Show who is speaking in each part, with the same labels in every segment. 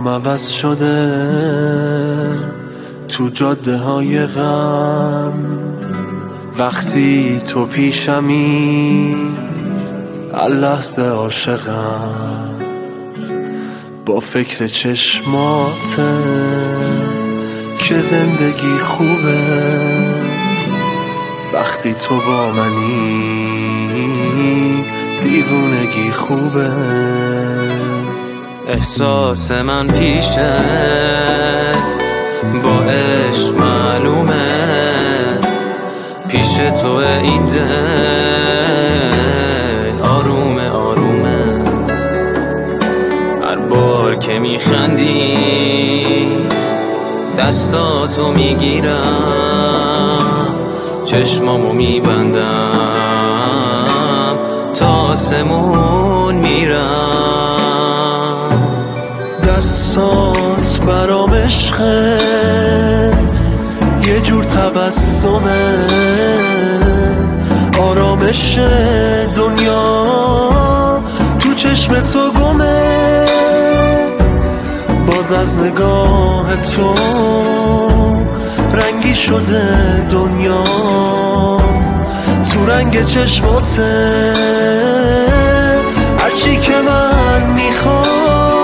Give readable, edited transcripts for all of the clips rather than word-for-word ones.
Speaker 1: حالم عوض شده تو جاده های غم، وقتی تو پیشمی هر لحظه عاشقم، با فکر چشماته که زندگی خوبه، وقتی تو با منی دیوونگی خوبه.
Speaker 2: احساس من پیشت با عشق معلومه، پیش تو این دل آرومه آرومه. هر بار که میخندی دستاتو میگیرم، چشمامو میبندم تا آسمون میرم.
Speaker 1: دستات برام عشقه، یه جور تبسمه، آرامش دنیا تو چشم تو گمه. باز از نگاه تو رنگی شده دنیا، تو رنگ چشماته هرچی که من میخوام.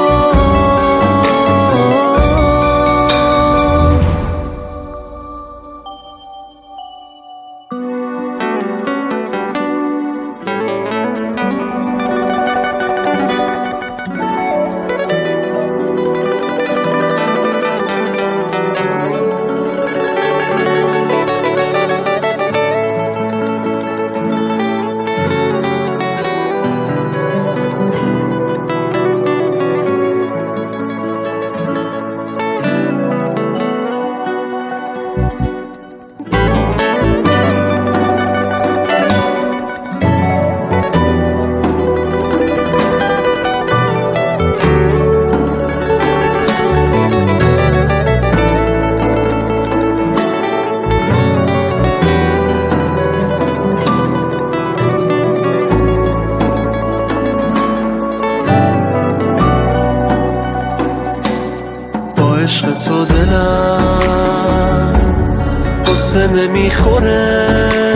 Speaker 1: عشق تو دلم قصه نمیخوره،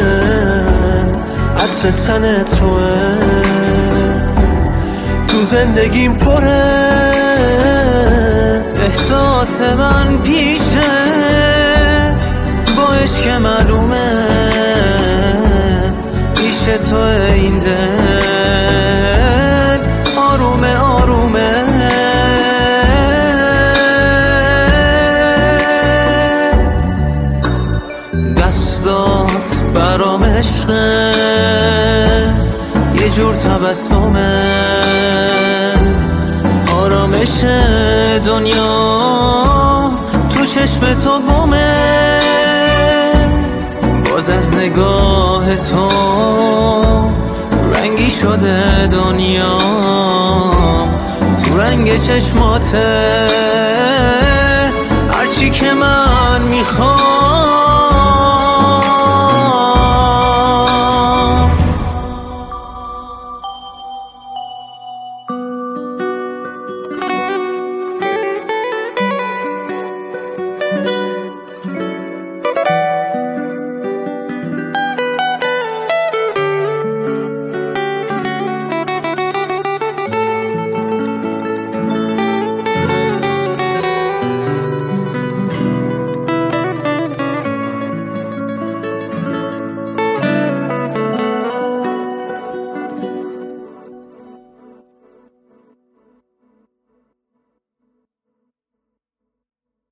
Speaker 1: عطر تن توه تو زندگیم پره.
Speaker 2: احساس من پیشه با عشق معلومه، پیش تو این دل آرومه آرومه. دستات برام عشقه، یه جور تبسمه، آرامش دنیا تو چشم تو گمه. باز از نگاه تو رنگی شده دنیا، تو رنگ چشماته هرچی که من میخوام.